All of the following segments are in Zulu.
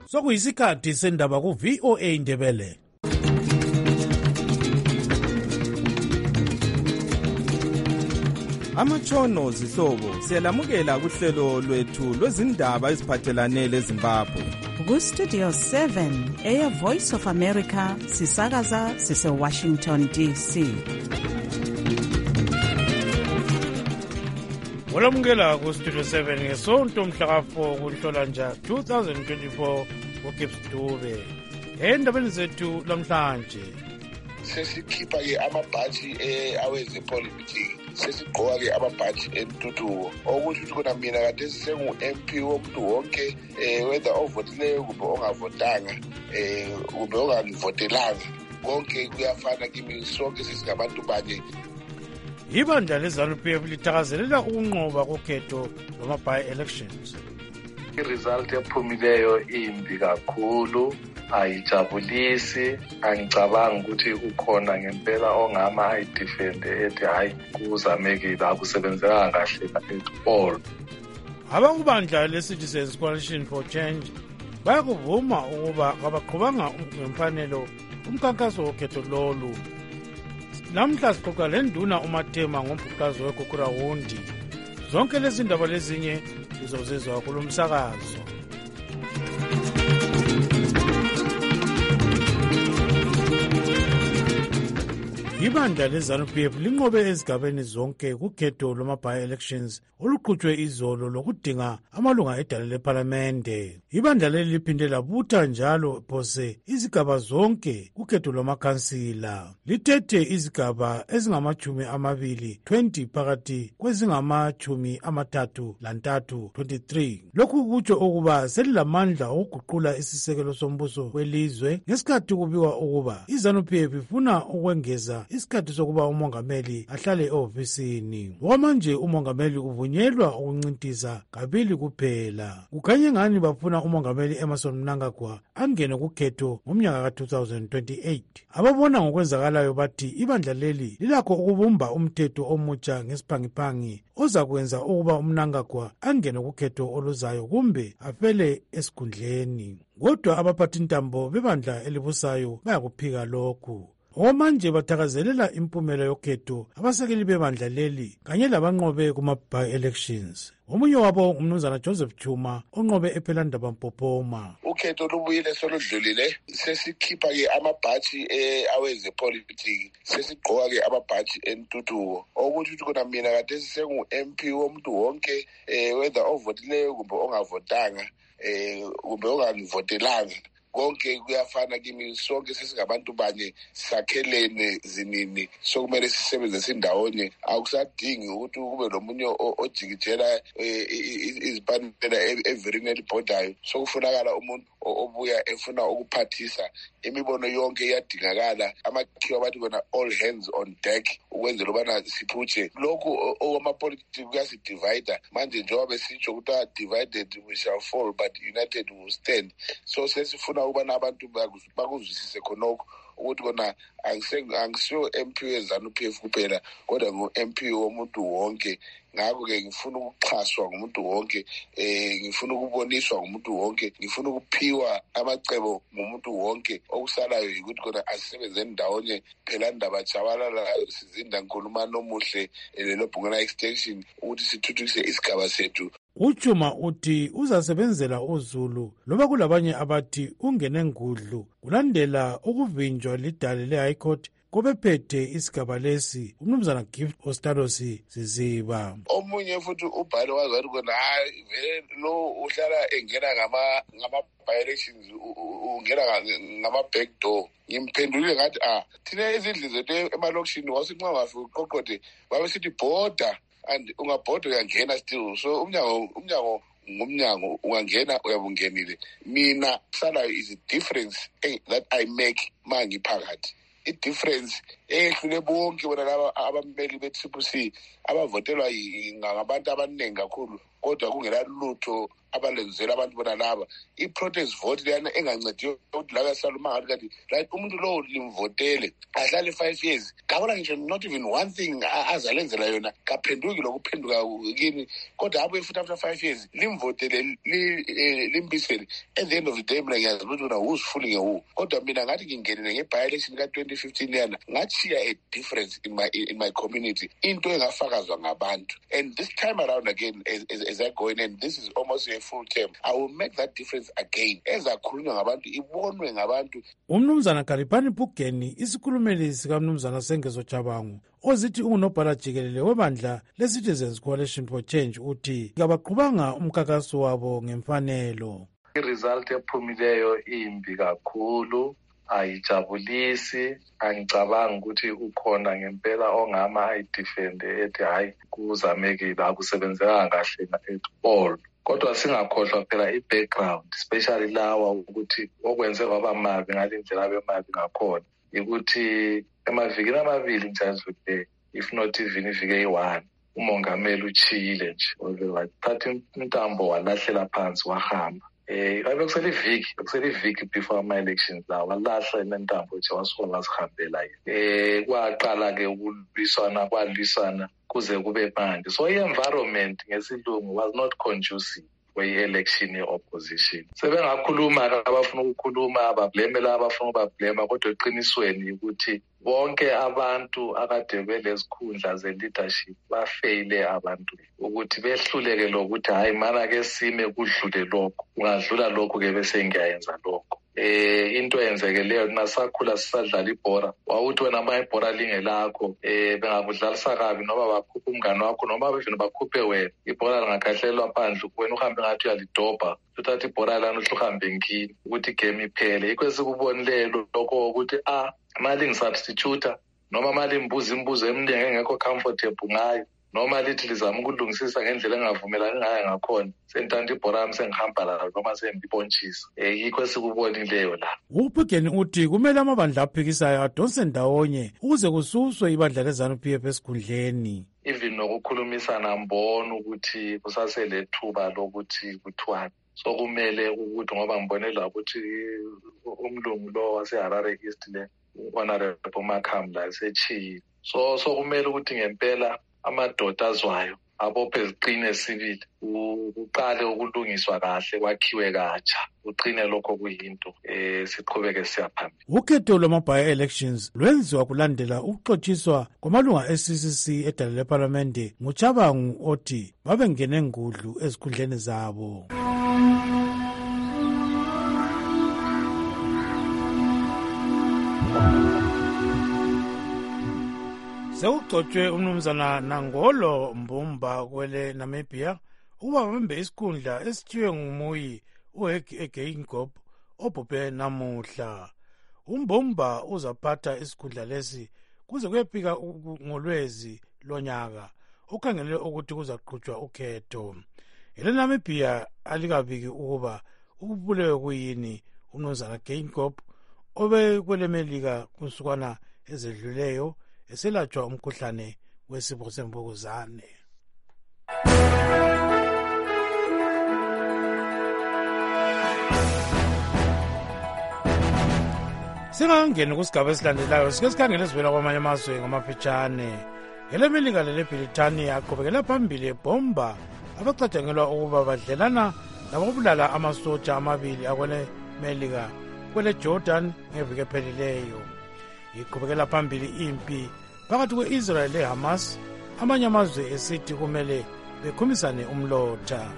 sokuyisikhathi sendaba ku-VOA Indebele. Amatshono zihlobo siyalamukela kuhlelo lwethu lwezindaba eziphathelane leZimbabwe. Ku-Studio 7 Air Voice of America sisakaza sise-Washington DC. Olamukela ku-Studio 7 ngesonto mhlaka-4 kuNhlolanja 2024 uGibbs Dube. Endabeni zethu lamhlanje sesikhipha-ke amabhaji awezepolitiki, sesigqoka-ke amabhaji entuthuko, okusho ukuthi kona mina kade sengu-MP womuntu wonke, whether ovotileyo kumbe ongavotanga, kumbe ongangivotelanga, konke kuyafana kimi, sonke sesingabantu banye. Ibandla leZANU-PF lithakazelela ukunqoba kokhetho lwama-by-elections. I-result ephumileyo imbi kakhulu, ayijabulisi. Angicabangi ukuthi ukhona ngempela ongama ayidefende ethi hayi kuzamekile, akusebenzekanga kahle at all. Abakubandla le-Citizens Coalition for Change bayakuvuma ukuba kabaqhubanga ngemfanelo umkhankaso wokhetho lolu. Namhla sixoxa lenduna uMathema ngombhuqazo weGugurawundi. Zonke lezi ndaba lezinye lizozizwa kulo msakazo. Ibandla leZANU-PF linqobe ezigabeni zonke kukhetho lwama-by-elections oluqhutshwe izolo lokudinga amalunga edale lephalamende. Ibandla leli liphinde labutha njalo phose izigaba zonke kukhetho lwamakhansila. Lithethe izigaba ezingama-20 phakathi kwezingama-33 23. Lokhu kutsho ukuba selilamandla okuguqula isisekelo sombuso welizwe ngesikhathi kubikwa ukuba iZANU-PF ifuna ukwengeza isikhathi sokuba umongameli ahlale ehofisini. Okwamanje umongameli uvunyelwa ukuncintisa kabili kuphela. Kukhanye ngani bafuna umongameli Emmerson Mnangagwa angene kukhetho ngomnyaka ka-2028. Ababona ngokwenzakalayo bathi ibandla leli lilakho ukubumba umthetho omutsha ngesiphangiphangi ozakwenza ukuba uMnangagwa angene kukhetho oluzayo kumbe afele esikhundleni. Kodwa abaphathintambo bebandla elibusayo bayakuphika lokhu. Omanje bathakazelela impumela yokhetho abasekeli bebandla leli kanye labanqobe kuma-by-elections. Omunye wabo umnumzana Joseph Chuma onqobe ePhelandaba Mpophoma. Ukhetho lubuyile soludlulile, sesikhipha-ke amabhaji awezepolitiki, sesigqoka-ke amabhaji entuthuko, okusho ukuthi kona mina kade sengu-MP womuntu wonke, whether ovotileyo kumbe ongavotanga, kumbe ongangivotelanga. Konke kuyafana kimi, sonke sesingabantu banye, sakhelene zinini, sokumele sisebenze sindawonye. Akusadingi ukuthi kube nomunye ojikijela izipanela everini elibhodayo. Sokufunakala umuntu obuya efuna ukuphathisa. Imibono yonke iyadingakala, amakhiwa bathi kona all hands on deck ukwenzela ubana siphutshe. Lokhu okwamapolitiki kuyasidivida. Manje njengoba besitsho ukuthi divided we shall fall but united we will stand. So sesifuna ukubana abantu bakuzwisise khonokho ukuthi kona angisiyo MP weZANU-PF kuphela kodwa ngu-MP womuntu wonke. Ngakho-ke ngifuna ukuxhaswa ngumuntu wonke, ngifuna ukuboniswa ngumuntu wonke, ngifuna ukuphiwa amacebo ngumuntu wonke. Okusalayo yikuthi kona asisebenzeni ndawonye, Phelandaba Chabalala sizinda nkulumano omuhle lelobhungana extension ukuthi sithuthukise isigaba sethu. Uchuma uthi uzasebenzela uZulu loba kulabanye abathi ungene ngudlu kulandela ukuvinjwa lidale le-High Court kobephethe isigaba lesi umnumzana Gift Ostadosi Ziziba. Omunye futhi ubhale wazathi kona hayi vele lo uhlala engena ngama-by-elections, ungena ngama-back door. Ngimphendulile ngathi thina izindlu zethu emalokishini wasithi nxa ungafika uqoqode babe sithi bhoda and ungabhoda uyangena still. So umnyango ngumnyango, ungangena uyabungenile. Mina salayo is a difference that I make mangiphakathi. I-difference ehlule bonke bona laba abameli be-TCC abavotelwa ngabantu abaningi kakhulu. kodwa kungela lutho abalenzela abantu bona laba i-protest vote leyana engancediyo ukuthi la kasaluma ngathi kanti right umuntu lowo limvotele ahlale 5 years kabona ngisho not even one thing azalenzela yona kaphenduki lokuphenduka kini kodwa abuye futhi after 5 years limvotele limbisele at the end of the day mina ngiyazi ukuthi who's fooling who kodwa mina ngathi ngingenile nge-by-election ka-2015 yana ngachiya a difference in my community into engafakazwa ngabantu and this time around again as I go in and this is almost a full term I will make that difference again ezakhulunywa ngabantu ibonwe ngabantu. Umnumzana Kalipani Phugeni isikhulumeli sikamnumzana Sengezo Chabangu ozithi ungunobhala jikelele webandla le-Citizens Coalition for Change uthi kabaqhubanga umkhankaso wabo ngemfanelo. I-result ephumileyo imbi kakhulu ayijabulisi angicabanga ukuthi ukhona ngempela ongama ayidefende ethi hayi kuzamekile akusebenzeka kahle at all. Kodwa singakhohlwa phela i-background especially lawa ukuthi okwenze kwaba mabi ngalindlela abemabi ngakhona ukuthi emavikini amabili nje if not even ivike i-1 umongameli uchiyile nje wathatha intambo walahlela phansi wahamba. Abekusele iviki before ama-elections la walahla inentambo nje wasuka wazihambela yena. Kwaqala-ke kwalwisana kuze kube manje. So i-environment ngesilungu was not conducive kwe-election ye-opposition. Sebengakhuluma abafuna ukukhuluma abableme la abafuna ukubablema kodwa eqinisweni ukuthi bonke abantu akade belezikhundla ze-leadership bafeyile abantu ukuthi behluleke lokuthi hayi mana ke sime kudlule lokho ungadlula lokho-ke bese ngiyayenza lokho. Into eyenzekeleyo nasakhula sisadlala ibhora wawuthi wena ma ibhora lingelakho bengakudlalisa kabi noma bakhuphe umngane wakho noma bevene bakhuphe wena ibhora lingakhahlelwa phandle wena uhambe ngathi uyalidobha uthatha ibhora lana uhambe ngini ukuthi igame iphele. Yikho esikubonileyo lokho ukuthi mali ngisubstitute noma mali imbuzo eminingi engekho comfortable ngayo noma lithi lizama ukulungisisa ngendlela engavumelani ngayo ngakhona sentanda ibhora yami sengihamba la noma sengibontshisa. Yikho esikubonileyo la. Uphugeni uthi kumele amabandla aphikisayo adonse ndawonye ukuze kususwe ibandla leZANU-PF esikhundleni. Even nokukhulumisana mbona ukuthi kusaselethuba lokuthi kuthiwani. So kumele ukuthi ngoba ngibonela ukuthi umlungu lo waseHarare East le Honorable Makham la esechiyi. So kumele ukuthi ngempela amadoda azwayo abophe ziqine sibili uqale ukulungiswa kahle kwakhiwe katsha uqine lokho kuyinto siqhubeke siyaphambili. Ukhetho lwama-by-elections lwenziwa kulandela ukuxotshiswa kwamalunga e-CCC edala leParlamente nguChabangu othi babengene ngudlu ezikhundleni zabo. Sekugcotshwe umnumzana Nangolo Mbumba kwele Namibia ukuba babambe isikhundla esithiwe ngumuyi uHegeingob obhubhe namuhla. Umbumba uzaphatha isikhundla lesi kuze kuyefika ngoLwezi lonyaka ukhangelele ukuthi kuzaqhutshwa ukhetho. ENamibia alikabiki ukuba ukubulewe kuyini umnumzana Geingob obe kwelemelika kusukwana ezedluleyo eselatshwa umkhuhlane wesifo semvukuzane. Singangeni kusigaba esilandelayo sike sikhangele sivela kwamanye amazwe ngamafitshane. ELemelika leleBritania aqhubekela phambili ebhomba abacatshangelwa ukuba badlelana lababulala amasotsha amabili akwelemelika kweleJordan ngeviki ephelileyo. Iqhubekela phambili impi phakathi kwe-Israel leHamas, amanye amazwe esithi kumele bekhumisane umlotha.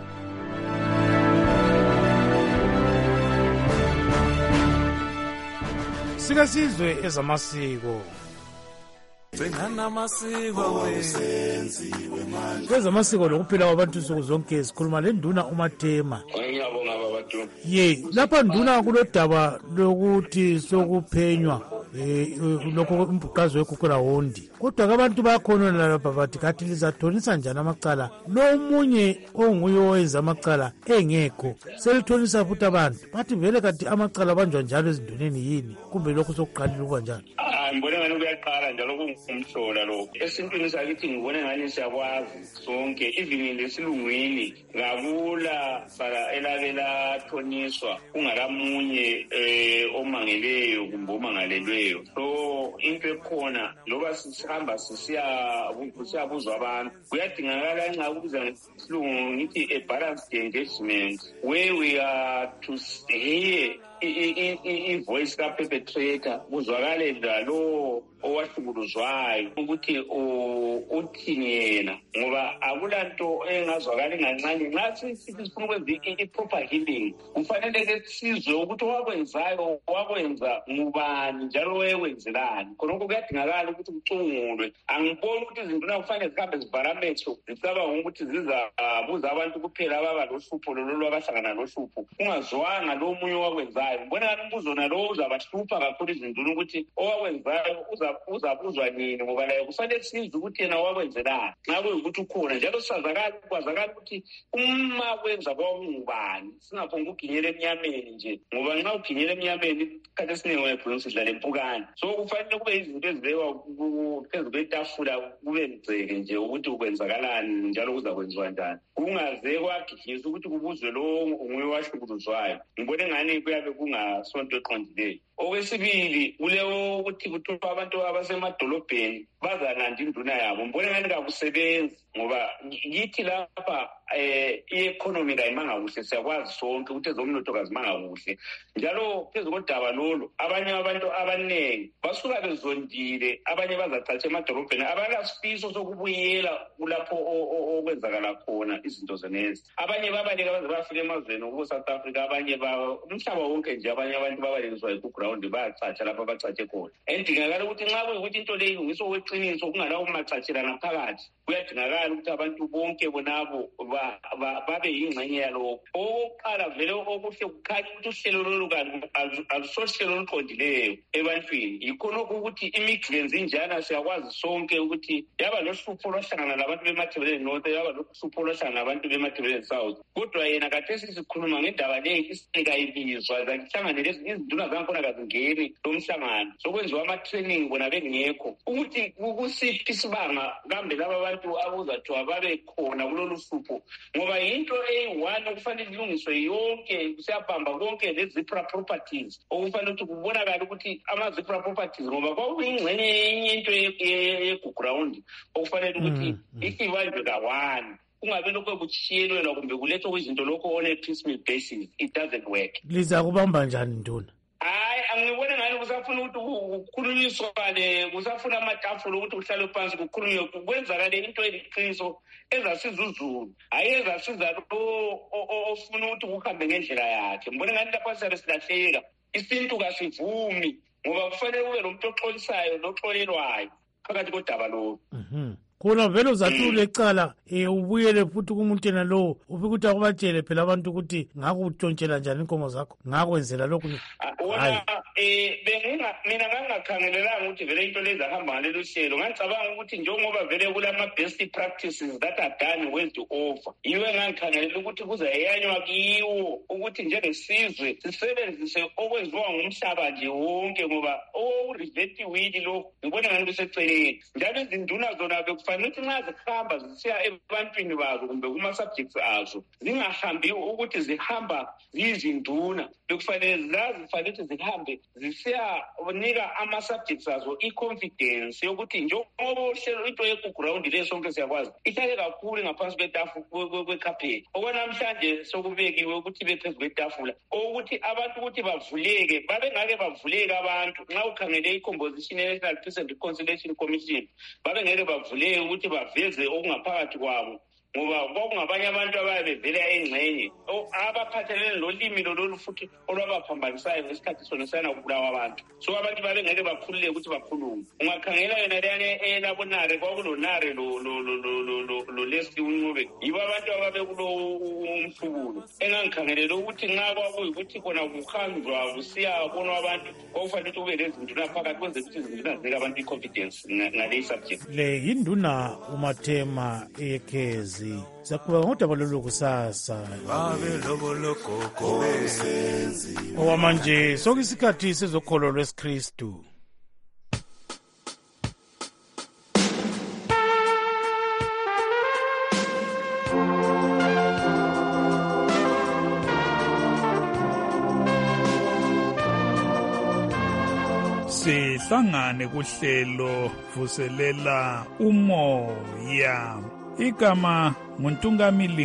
Sika sizwe ezamasiko. Kwezamasiko lokuphila kwabantu nsuku zonke sikhuluma lenduna uMathema. Lapha nduna kulodaba lokuthi sokuphenywa lokho umbuqazo wekukula hondi. Kodwa abantu bayakhonona lapha bathi kathi lizathonisa njani amacala. Lo munye onguye owenza amacala engekho. Selithonisa futhi abantu. Bathi vele kathi amacala banjwa njalo ezinduneni yini? Kumbe lokho sokuqalile ukuba njalo. ngibone ngani kuyaqala njalo kungumhlola lo. Esintwini sakithi ngibone ngani siyakwazi sonke, even lesilungwini ngakula sala elabela thoniswa ungakamunye omangeleyo kumbe omangalelweyo. So into ekhona loba sihamba siyabuzwa abantu kuyadingakala nxa kubiza ngesilungu ngithi a balanced engagement where we are to hear i-voice ka-perpetrator kuzwakale lo owahlukuluzwayo ukuthi uthini yena, ngoba akulanto engazwakali ngancane. Nxa sithi sifuna ukwenza i-proper healing kufanele-ke sizwe ukuthi owakwenzayo wakwenza ngubani njalo wewenzelani. Khonokho kuyadingakala ukuthi kucungulwe. Angiboni ukuthi izinduna kufanele zihambe zivarametho zicabanga ukuthi zizabuza abantu kuphela ababa lohlupho lolo abahlangana lohlupho kungazwanga lo munye owakwenzayo. Ngibona ngani umbuzo nalowo uzabahlupha kakhulu izinduna ukuthi owakwenzayo uzabuzwa nini, ngoba layo kufanele sizwe ukuthi yena wakwenzelani nxa kuyukuthi ukhona, njalo kwazakala ukuthi uma kwenza kwakungubani, singaphonga uginyela emnyameni nje, ngoba nxa uginyela emnyameni khathi esiningi wayebhulungu sidlala empukane. So kufanele kube izinto ezibekwa phezu kwetafula kube mgceke nje ukuthi ukwenzakalani njalo kuzakwenziwa njani, kungaze kwagijinyiswa ukuthi kubuzwe lo nguye wahlukuluzwayo. Ngibone ngani kuyabe kungasonto eqondileyo. Okwesibili kulewo ukuthi kuthiwa abantu abasemadolobheni bazananda induna yabo. Ngibone ngani kakusebenzi, ngoba yithi lapha i-economy kayimanga kuhle, siyakwazi sonke ukuthi ezomnotho kazimanga kuhle. Njalo phezu kodaba lolo abanye abantu abaningi basuka bezondile, abanye bazacatsha emadolobheni, abalasifiso sokubuyela kulapho okwenzakala khona izinto zenezi. Abanye babaleka baze bafika emazweni okuSouth Africa, abanye umhlaba wonke nje, abanye abantu babalekiswa ku-ground bayacatsha lapho abacatshe khona. Endingakala ukuthi nxa kuyukuthi into leyo ngiso weqiniso kungalawo macatshela ngaphakathi, kuyadingakala ukuthi abantu bonke bonabo babe yingxenye yalokho. Okokuqala vele okuhle kukhanya ukuthi uhlelo lolu alusohlelo oluqondileyo ebantwini. Yikhonokho ukuthi imiglenzi injana siyakwazi sonke ukuthi yaba lohlupho lwahlangana labantu bemathebeleni north, yaba lohlupho lwahlangana labantu bemathebeleni south. Kodwa yena kathesi sikhuluma ngendaba leyi isikayibizwa zakihlanganele izinduna zankhona kazingeni lo mhlangano sokwenziwa ama-training bona bengekho ukuthi kusiphi isibanga kambe laba bantu abuzathiwa babe khona kulolu hlupho, ngoba yinto eyi-one okufanele ilungiswe yonke, siyabhamba konke le-zipra properties okufanele ukuthi kubonakale ukuthi ama-zipra properties, ngoba kwakuyingxenye yenye into ye-ground okufanele ukuthi ibanjwe ka-one, kungabe lokho kuchiyelwela kumbe kulethwa kwizinto lokho on a piecemeal basis. It doesn't work. Liza kubamba njani nduna? Hayi, angibone ngani kusafuna ukuthi kukhulunyiswane, kusafuna amatafula ukuthi kuhlale phansi kukhulunywe kwenzakale into eliqiniso ezasiza uzulu, hayi ezasiza lo ofuna ukuthi kuhambe ngendlela yakhe. Ngibone ngani lapha siyabe silahleka, isintu kasivumi, ngoba kufanele kube lo muntu oxolisayo noxolelwayo phakathi kodaba lolu. Khona vele uzathi ulecala ubuyele futhi kumuntu yena lowo ufike ukuthi akubatshele phela abantu ukuthi ngakutshontshela njani inkomo zakho, ngakwenzela lokhu. Mina ngangakhangelelanga ukuthi vele into lezi ahamba ngalelo hlelo. Ngicabanga ukuthi njengoba vele kulama-best practices that are done world over, yiwe ngangikhangelela ukuthi kuzayanywa kiwo ukuthi njengesizwe sisebenzise okwenziwa ngumhlaba nje wonke, ngoba okurivetiwili lo ngibone ngani kuseceleni. Njalo izinduna zona kufanele ukuthi nxa zihamba zisiya ebantwini bazo kumbe kuma-subjects azo zingahambi ukuthi zihamba ziyizinduna, bekufanele zazifanele ukuthi zihambe zisiyanika ama-subjects azo i-confidence yokuthi njengoba uhlelo into ye-ground le sonke siyakwazi ihlale kakhulu ngaphansi kwekhapheti. Okwanamhlanje sokubekiwe ukuthi bephezu kwetafula ukuthi abantu ukuthi bavuleke, babengake bavuleke abantu nxa ukhangele i-composition ye-National Peace and Reconciliation Commission, babengeke bavuleke ukuthi baveze okungaphakathi kwabo, ngoba kwakungabanye abantu ababe bevela engxenye abaphathelene nolimi lolu futhi olwabaphambanisayo ngesikhathi sona sana kubulawa abantu. So abantu babengeke bakhululeke ukuthi bakhulume. Ungakhangela yona leyane elabonare kwakulonare lo Leslie Uncube, yibo abantu ababe kulo umhlubulo. Engangikhangelela ukuthi nxa kwakuyukuthi khona kuhanjwa kusiyabonwa abantu okufanele ukuthi kube lezinduna phakathi kwenze ukuthi izinduna zinike abantu i-confidence ngaleyi subject. Le yinduna uMathema Ekhezi. Zakuba ngodaba lolu kusasa owamanje sokuyisikhathi sezokholo lwesikristu. sihlangane kuhlelo vuselela umoya. Igama nguNtungamili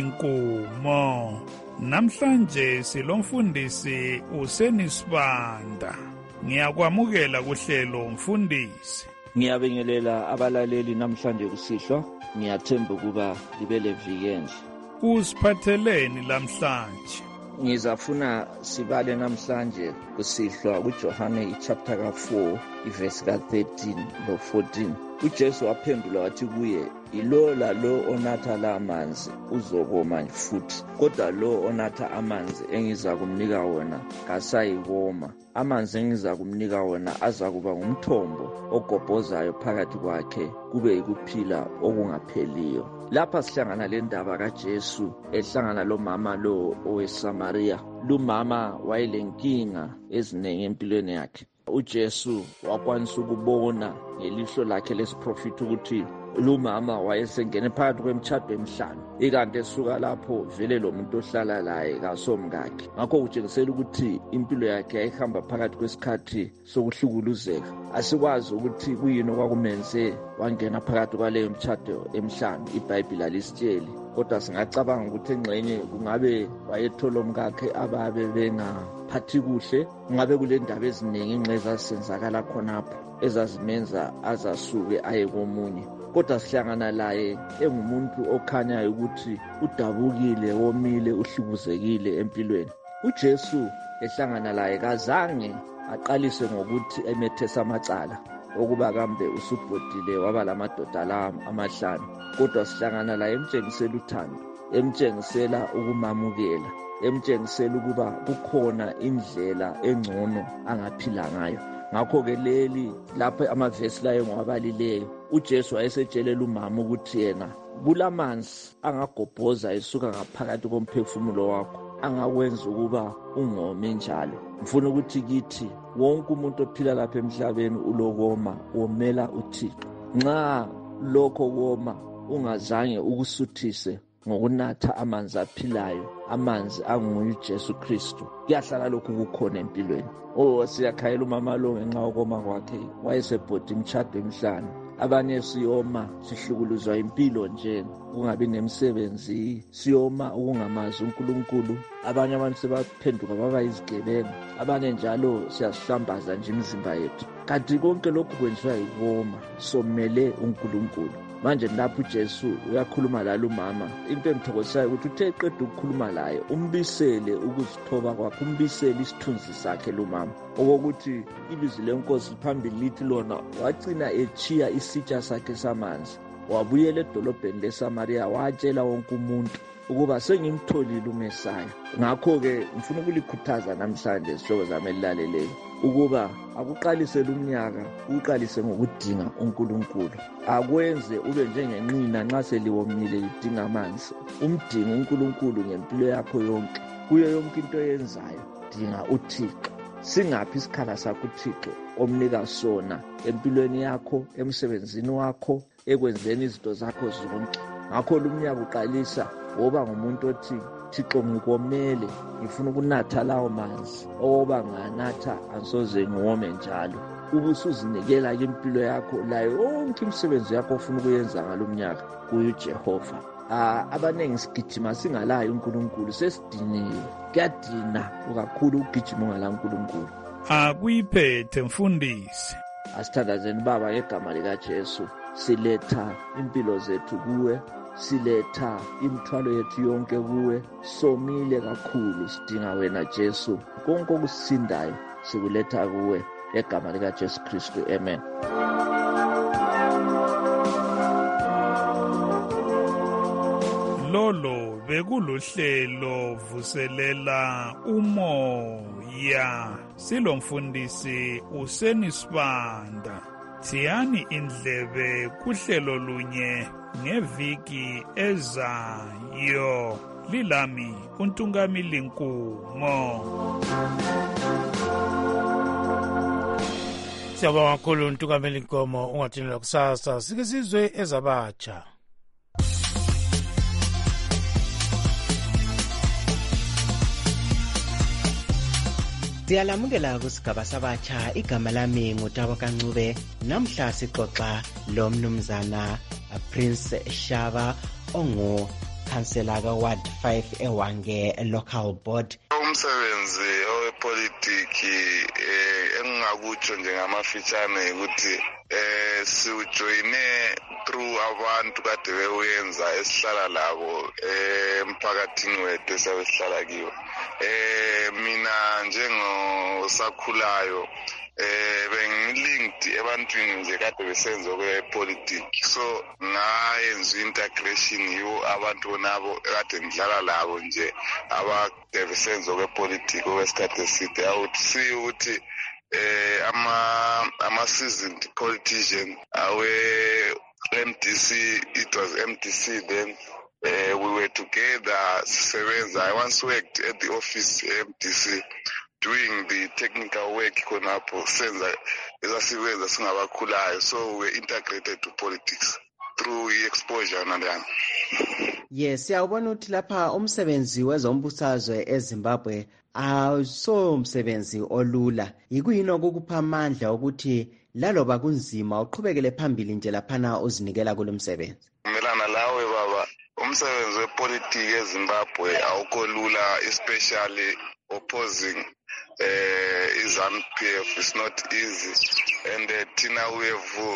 Nkumo. Namhlanje silomfundisi uSenisibanda. Ngiyakwamukela kuhlelo mfundisi. Ngiyabingelela abalaleli namhlanje kusihlwa. Ngiyathemba ukuba libele viki enhle. Usiphatheleni namhlanje? Ngizafuna sibale namhlanje kusihlwa kuJohane chapter ka4 verse ka13 lo 14. uJesu waphendula wathi kuye, ilo lalo onatha la amanzi uzokoma futhi, kodwa lo onatha amanzi engiza kumnika wona kasayikoma. Amanzi engiza kumnika wona azakuba ngumthombo ogobhozayo phakathi kwakhe kube yikuphila okungapheliyo. Lapha sihlangana le ndaba kaJesu ehlangana lo mama lo oweSamaria. Lo mama wayelenkinga eziningi empilweni yakhe. uJesu wakwanisa ukubona ngelihlo lakhe lesiprofiti ukuthi lo mama wayesengene phakathi kwemtshado emihlanu, ikanti esuka lapho vele lo muntu ohlala laye kasomkakhe. Ngakho kutshengisela ukuthi impilo yakhe yayihamba phakathi kwesikhathi sokuhlukuluzeka. Asikwazi ukuthi kuyini okwakumenze wangena phakathi kwaleyo mtshado emihlanu, iBhayibheli alisitsheli, kodwa singacabanga ukuthi engxenye kungabe wayethola umkakhe ababe bengaphathi kuhle, kungabe kule ndaba eziningi ingxeza ezisenzakala khonapho ezazimenza azasuke aye komunye. Kodwa sihlangana laye engumuntu okhanyayo ukuthi udabukile, womile, uhlukuzekile empilweni. uJesu ehlangana laye kazange aqalise ngokuthi emethesa amacala okuba kambe usubhodile waba lamadoda la amahlanu, kodwa sihlangana laye emtshengisela uthando, emtshengisela ukumamukela, emtshengisela ukuba kukhona indlela engcono angaphila ngayo. Ngakho-ke leli lapho amavesi layo ngwabalileyo, uJesu wayesetshela umama ukuthi yena kulamanzi angagobhoza esuka ngaphakathi komphefumulo wakho angakwenza ukuba ungome njalo. Ngifuna ukuthi kithi wonke umuntu ophila lapha emhlabeni ulokoma, womela uThixo. Nxa lokho koma ungazange ukusuthise ngokunatha amanzi aphilayo, amanzi anguJesu Kristu, kuyahlala lokhu kukhona empilweni. Siyakhayela umama lo ngenxa yokoma kwakhe, wayesebhodi imtshado emihlanu. Abanye siyoma sihlukuluzwa impilo nje, kungabi nemisebenzi, siyoma ukungamazi uNkulunkulu. Abanye abantu sebaphenduka baba izigebengu, abanye njalo siyasihlambaza nje imizimba yethu. Kanti konke lokhu kwenziwa yikoma, somele uNkulunkulu. Manje lapho uJesu uyakhuluma lalo mama, into engithokozisayo ukuthi uthe eqeda ukukhuluma laye umbisele ukuzithoba kwakhe, umbisele isithunzi sakhe lo mama, okokuthi ilizwi lenkosi phambili lithi lona wagcina echiya isitsha sakhe samanzi, wabuyela edolobheni leSamaria watshela wonke umuntu ukuba sengimtholile uMesaya. Ngakho-ke ngifuna ukulikhuthaza namhlanje sihlobo zami elilaleleyo ukuba akuqalisele umnyaka, uqalise ngokudinga uNkulunkulu. Akwenze ube njengenqina nxa seliwomile lidinga amanzi. Umdinga uNkulunkulu ngempilo yakho yonke, kuyo yonke into oyenzayo dinga uThixo. Singaphi isikhala sakho uThixo omnika sona empilweni yakho, emsebenzini wakho, ekwenzeni izinto zakho zonke. Ngakho lo mnyaka uqalisa woba ngumuntu othi Thixo ngikomele, ngifuna ukunatha lawo manzi oba nganatha ansoze ngome njalo. Ubusuzinikela impilo yakho layo yonke imisebenzi yakho ofuna ukuyenza ngalomnyaka kuJehova. Abanengi sigijima singalayo uNkulunkulu, sesidiniwe. Kuyadina kakhulu ukugijima ngala uNkulunkulu. Akuyiphethe mfundisi. Asithandazeni Baba ngegama likaJesu, siletha impilo zethu kuwe, siletha imithwalo yethu yonke kuwe. Somile kakhulu, sidinga wena Jesu. Konke okusindayo sikuletha kuwe ngegama likaJesu Kristu, amen. Lolo bekuluhlelo vuselela umoya. Silomfundisi uSenisibanda. Siyani indlebe kuhlelo lunye ngeviki ezayo. Lilami uNtungamili Nkumo. Siyabonga kakhulu uNtungamili Nkumo. Ungathini kusasa sike sizwe ezabatsha. Siyalamukela kusigaba sabatsha, igama lami nguTabo Kancube. Namhla sixoxa lo mnumzana Prince Shaba ongu-Councillor ka-Ward 5 eWange Local Board. Umsebenzi owepolitiki engingakutsho njengamafitshane ukuthi siujoyine through abantu kade bewenza esihlala labo emphakathini wethu esihlala kiwo. Mina njengosakhulayo bengilinked ebantwini nje kade besenza kwepolitiki, so ngayenza integration yiwo abantu bonabo kade ngidlala labo nje abade besenza kwepolitiki okwesikhathi eside. Awuthi see ukuthi ama-seasoned politician MDC, it was MDC then. We were together, Sevenza. I once worked at the office MDC doing the technical work konapo senza ezasebenza singabakhulayo, so we were integrated to politics through exposure nandana. Yes, siyabona ukuthi lapha umsebenzi wezombusazwe eZimbabwe awuso umsebenzi olula. Yikuyini okukupha amandla ukuthi laloba kunzima uqhubekele phambili nje laphana uzinikela kulomsebenzi? Melana lawe baba, umsebenzi wepolitiki eZimbabwe awukho lula, especially opposing ZANU-PF is not easy, and Tina we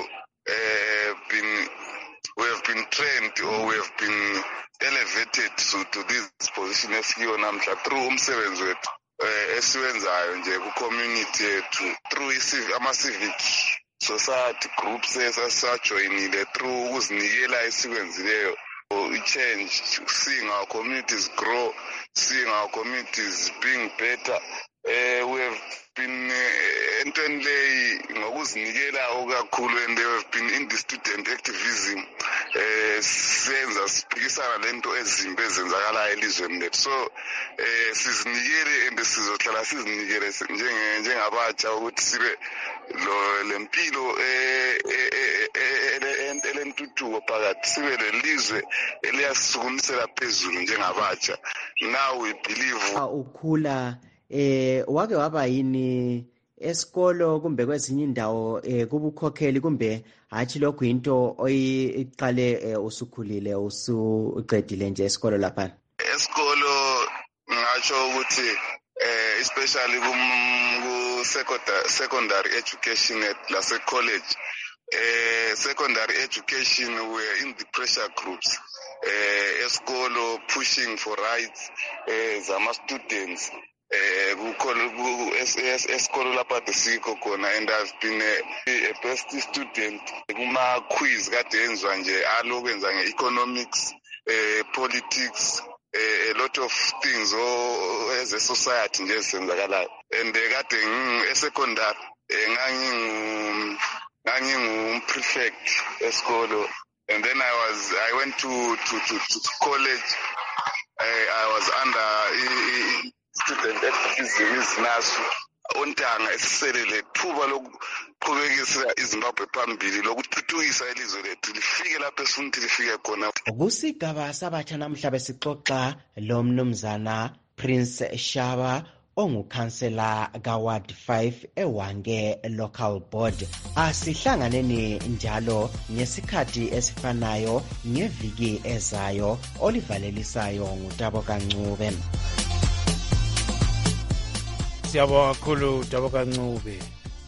have been trained or we have been elevated to this position esikiyo namhla through umsebenzi wethu esiwenzayo nje ku-community yethu through ama-civic society groups esajoyinile through ukuzinikela esikwenzileyo. Change, seeing our communities grow, seeing our communities being better. We have been entwendley ngokuzinikela okakhulu, and they have been in the student activism senza siphikisana lento ezimbi ezenzakala elizweni lethu. So sizinikele and sizohlala sizinikele njengabatsha ukuthi sibe lempilo elentuthuko phakathi, sibe lelizwe eliyasisukumisela phezulu njengabatsha. Now we believe ukhula wake waba yini esikolo kumbe kwezinye indawo kubukhokheli, kumbe hathi lokho into oyiqale usukhulile usuqedile nje esikolo lapha? Esikolo ngatsho ukuthi especially ku secondary education lase college, secondary education we are in the pressure groups esikolo pushing for rights zama students esikolo lapha desikho khona, and I've been a best student kuma quiz kade enzwa nje alokwenza nge-economics, politics, a lot of things as a society nje esenzakalayo. And kade e-secondary ngangingu-prefect esikolo, and then I went to college. I was under student activism izinasu ontanga esiselele thuba lokuqhubekisa iZimbabwe phambili lokuthuthukisa ilizwe lethu lifike lapho esifuna lifike khona. Kusigaba sabatsha namhla besixoxa lo mnumzana Prince Shaba ongu-Councillor ka-Ward 5 eWange Local Board. Asihlanganeni njalo ngesikhathi esifanayo ngeviki ezayo. Olivalelisayo nguTabo Kancube. Siyabonga kakhulu Tabo Kancube.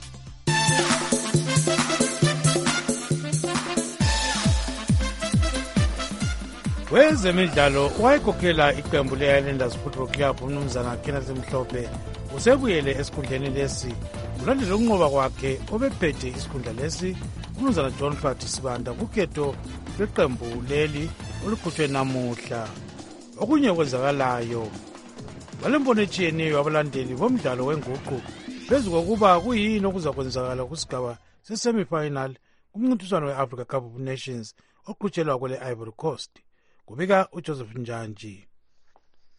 Wezemidlalo wayekhokhela iqembu le-Islanders Football Club umnumzana Kenneth Mhlophe usebuyele esikhundleni lesi kulandela ukunqoba kwakhe obephethe isikhundla lesi umnumzana John Fati Sibanda kukhetho lweqembu leli olukhutshwe namuhla. Okunye okwenzakalayo balembono etshiyeneyo abalandeli bomdlalo wenguqu phezu kokuba kuyini okuza kwenzakala kusigaba se-semifinal kumncintiswano we-Africa Cup of Nations oqhutshelwa kwele Ivory Coast. Kubika uJoseph Njanji.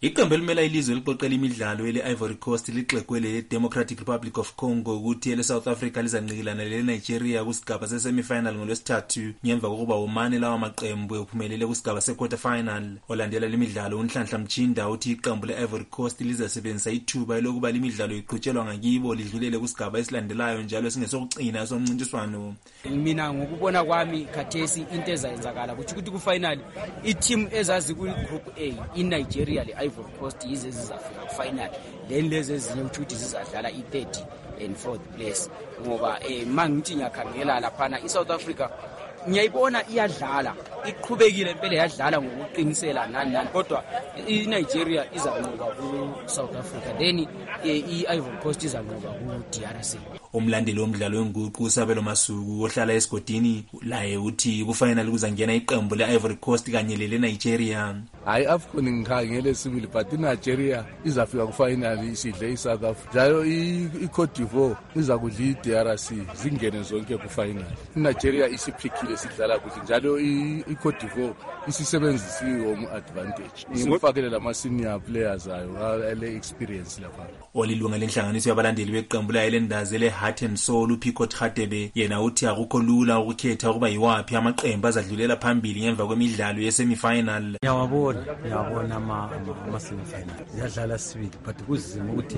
Iqembu elimela ilizwe liqoqela imidlalo ele Ivory Coast lixekwe le Democratic Republic of Congo ukuthi ele South Africa lizanqikilana le Nigeria kusigaba sesemifinal ngolwesithathu ngemva kokuba womane lawa maqembu ephumelele kusigaba sequarter final. Olandela lemidlalo uNhlanhla Mchinda uthi iqembu le Ivory Coast lizasebenzisa ithuba lokuba lemidlalo iqhutshelwa ngakibo lidlulele kusigaba esilandelayo njalo singesokugcina somncintiswano. Mina ngokubona kwami khathesi into ezayenzakala ukuthi ku-final i-team ezazi ku-group A iNigeria le Ivory Coast yize zizafika ku-final, then lezi ezinye ukuthi zizadlala i-3rd and 4th place ngoba mangithi ngiyakhangela laphana i-South Africa ngiyayibona iyadlala iqhubekile impela yadlala ngokuqinisela nani kodwa iNigeria izanqoba ku-South Africa then i-Ivory Coast izanqoba ku-DRC. Umlandeli womdlalo wenguqu uSabelo Masuku ohlala esigodini laye uthi ku-final kuzangena iqembu le-Ivory Coast kanye le-Nigeria. Hayi AFCON ngikhangele sibili but iNigeria izafika ku-final isidle iSouth Africa njalo iCote d'Ivoire iza kudla iDRC zingene zonke ku-final. iNigeria isiphikile sidlala kuhle njalo iCote d'Ivoire isisebenzisa i-home advantage isifakele lama-senior players ayo ele experience lapha. Olilunga lenhlanganiso yabalandeli beqembu layo lendazi le Heart and Soul uPico Tradebe yena uthi akukho lula ukukhetha ukuba yiwaphi amaqembu azadlulela phambili ngemva kwemidlalo yesemifinal. Yabona ama-semifinal ziyadlala sibili but kuzima ukuthi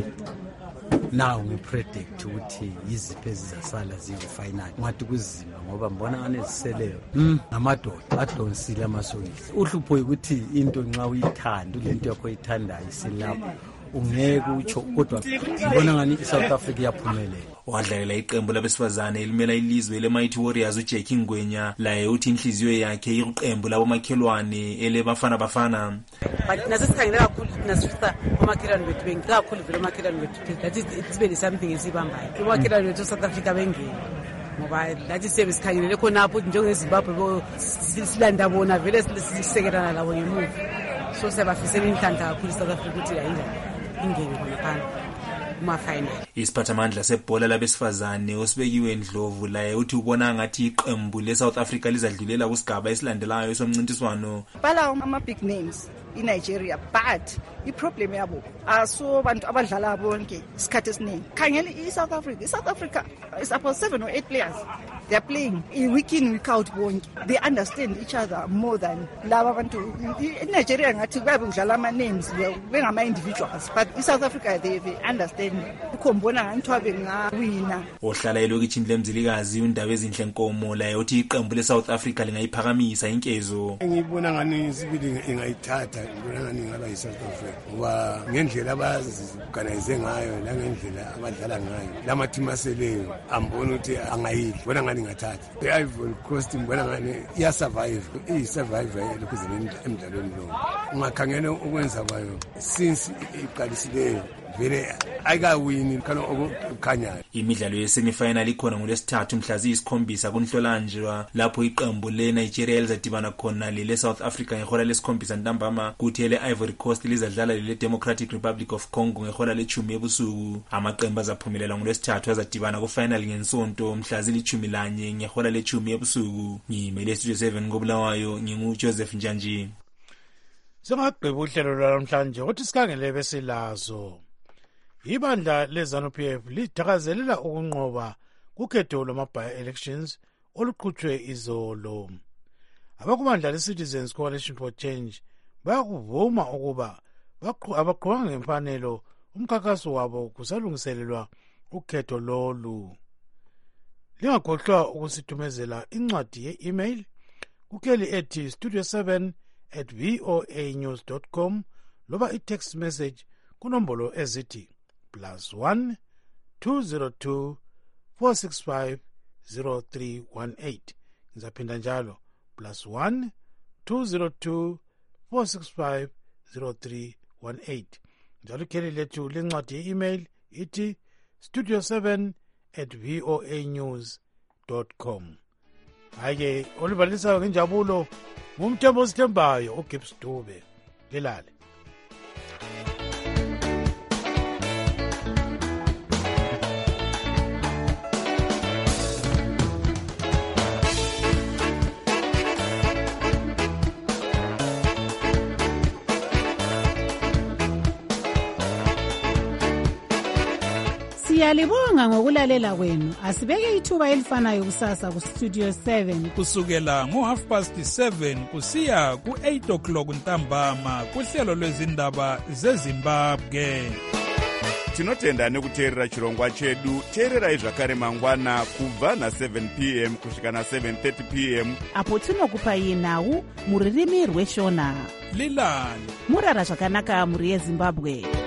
naw ngipredict ukuthi yiziphi ezizasala ziyi-final. Ngathi kuzima ngoba mbona aneziseleyo ngamadoda adonsile amasokisi. Uhlupho ukuthi into nxa uyithanda lento yakho oyithandayo isilapho ungeke utsho kodwa ngibona ngani iSouth Africa yaphumelela. Wadlalela iqembu labesifazane elimela ilizwe le-Mighty Warriors uJackie Ngwenya laye uthi inhliziyo yakhe iqembu labomakhelwane ele bafana. But nasisikhangela kakhulu nasifisa omakhelwane bethu bengikakhulu vele omakhelwane bethu that is very something esibambayo. Omakhelwane bethu South Africa bengene ngoba lathi sebesikhangele khonapho njengeZimbabwe silanda bona vele sisekelana labo ngemuva. So sebafisela inhlanhla kakhulu South Africa ukuthi ingene khona phana. Isiphathamandla sebhola labesifazane osibekiwe Ndlovu laye uthi ubona ngathi iqembu leSouth Africa lizadlulela kusigaba esilandelayo esomncintiswano. Bala ama-big names iNigeria but iproblem yabo aso bantu abadlala bonke isikhathi esiningi. Khangela iSouth Africa is about 7 or 8 players. They are playing week in week out bonke. They understand each other more than laba bantu. iNigeria ngathi kuyabe kudlala ama-names bengama-individuals but iSouth Africa they understand. Ukhombona nganthiwa bengawina. Ohlala elokishini lemzilikazi undaba ezinhle Nkomo laye uthi iqembu leSouth Africa lingayiphakamisa inkezo. Ngibona ngani isibili ingayithatha ngibona ngani ngaba yiSouth Africa ngoba ngendlela abaziorganize ngayo nangendlela abadlala ngayo lama-team aseleyo ambona ukuthi angayidli bona ngani ngathatha. I-Ivory Coast ngibona ngani iyasurvive elokhuzeni emdlalweni lo. Ungakhangela ukwenza kwayo since iqalisileyo vele ayikawini khona okukhanyayo. Imidlalo yesemifinal ikhona ngolwesithathu mhla ziyisi7 kuNhlolanja lapho iqembu leNigeria lizadibana khona leSouth Africa ngehola lesi7 ntambama kuthi le-Ivory Coast lizadlala le-Democratic Republic of Congo ngehola le10 ebusuku. Amaqembu azaphumelela ngolwesithathu azadibana ku-final ngensonto mhla zili11 ngehola le10 ebusuku. Ngimele Studio 7 koBulawayo nginguJoseph Njanji. Singagqiba uhlelo lwanamhlanje uthi sikhangele besilazo. Ibandla leZANU-PF lidakazelela ukunqoba kukhetho lwama-by-elections oluqhutshwe izolo. Abakubandla le-Citizens Coalition for Change bayakuvuma ukuba abaqhubanga ngemfanelo umkhankaso wabo kusalungiselelwa ukhetho lolu. Lingakhohlwa ukusithumezela incwadi ye-email kukheli ethi studio7@voanews.com loba i-text message kunombolo ezithi +1 202 465 0318. Ngizaphinda njalo +1 202 465 0318. Njalo ikheli lethu lencwadi ye-email ithi studio7@voanews.com. Hayi-ke olubhalisayo ngenjabulo ngumthembo osithembayo uGibbs Dube. Lelale. Siyalibonga ngokulalela kwenu. Asibeke ithuba elifanayo kusasa ku Studio 7 kusukela ngo7:30 kusiya ku8 ntambama kuhlelo lwezindaba zeZimbabwe. Tinotenda nekuteerera chirongwa chedu. Teererai zvakare mangwana kubva na7 p.m. kusvika na7:30 p.m. apo tinokupai nhau muririmi rweshona. Lilani murara zvakanaka muri yeZimbabwe.